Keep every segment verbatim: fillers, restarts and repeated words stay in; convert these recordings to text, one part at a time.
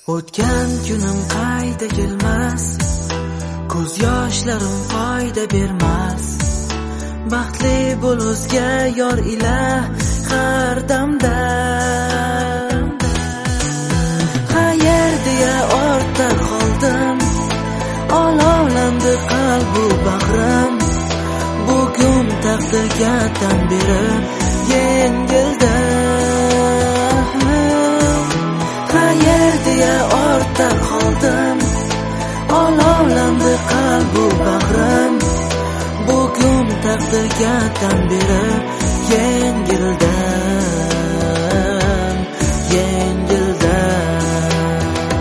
O'tgan kunim qayta kelmas, ko'z yoshlarim foyda bermas. Baxtli bo'l o'zga yor ila har damda. Qayerda ya ortda qoldim, olovlandi qalbu bag'rim. Bugun taqdirga tan berib yengildim. Qayerda ya ortda qoldim, olovlandi qalbu bag'rim. Bugun taqdirga tan berib yengildim, yengildim.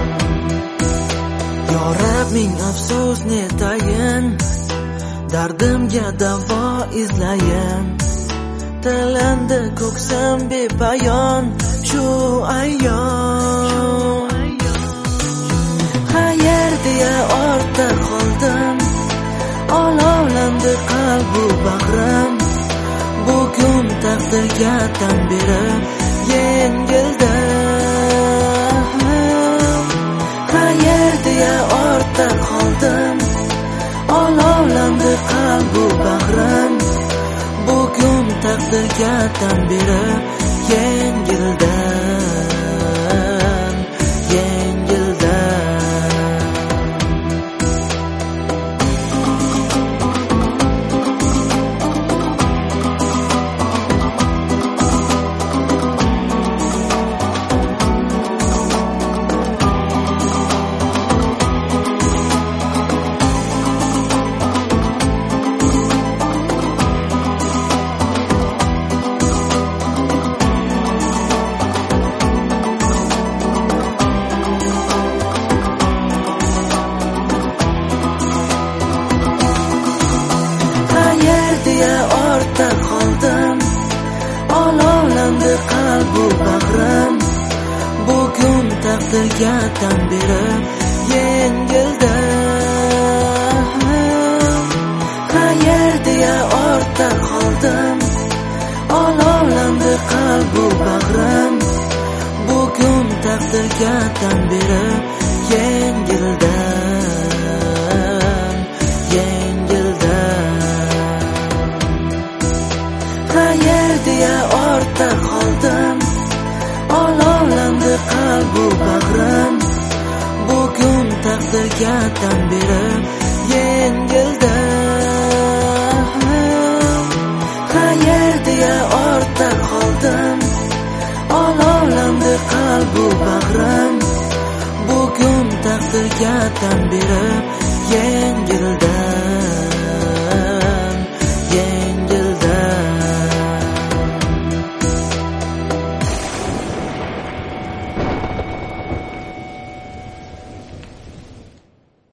Yo Rab, ming afsus netayin, dardimga davo izlayin. Tilandi ko'ksam bepayon shu ayyon. Qayerda ya ortda qoldim, olovlandi qalbu bag'rim. Bugun taqdirga tan berib yengildim. Qayerda ya ortda qoldim, olovlandi qalbu bag'rim. Bugun taqdirga tan berib yengildim, yengildim. Ortda qoldim, olovlandi qalbu bag'rim. Bugun taqdirga tan berib yengildim. Qayerda ya ortda qoldim, olovlandi qalbu bag'rim. Bugun taqdirga tan berib yengildim, yengildim. Qayerda ya ortda qoldim, olovlandi qalbu bag'rim. Bugun taqdirga tan berib yengildim. Qayerda ya ortda qoldim, olovlandi qalbu bag'rim. Bugun taqdirga tan berib yengildim.